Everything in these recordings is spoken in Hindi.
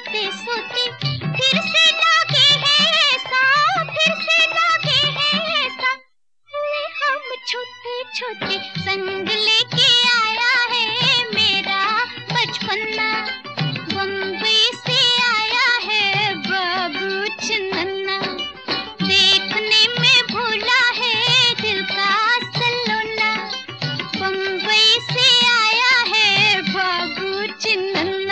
सोते सोते फिर से लागे है ऐसा, फिर से लागे है ऐसा। हुए हम छोटे छोटे, संग लेके आया है मेरा बचपना। बम्बई से आया है बाबू चन्नन्ना, देखने में भूला है दिल का सलोना। बम्बई से आया है बाबू चन्नन्ना।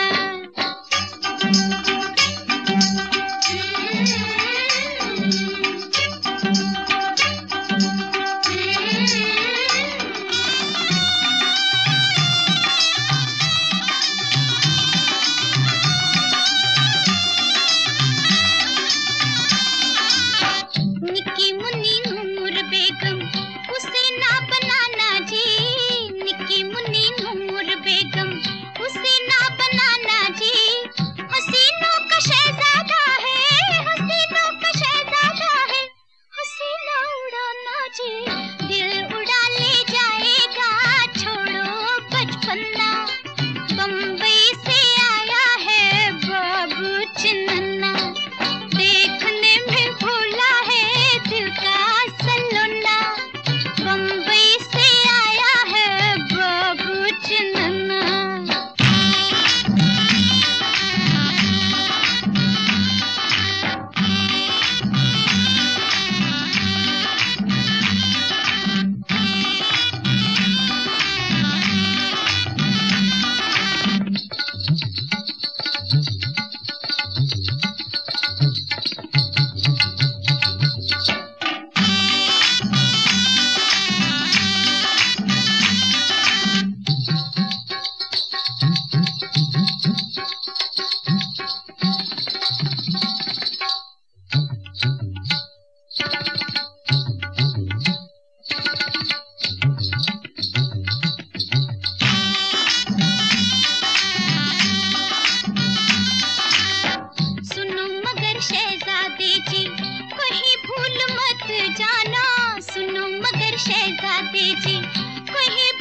निक्की मुन्नी नूर बेगम, उसे ना बनाना जी। निक्की मुन्नी नूर बेगम, उसे ना बनाना जी। हसीनों का शहजादा है, हसीनों का शहजादा है। हसीना उड़ाना जी, दिल उड़ा ले जाएगा, छोड़ो बचपना। बम्बई से आया है बाबू चन्नन्ना, देखने में भूला है दिल का सलोना। बम्बई से आया है बाबू चन्नन्ना। सुनो मगर शहजादे जी, कहीं भूल मत जाना। सुनो मगर शहजादे जी, कहीं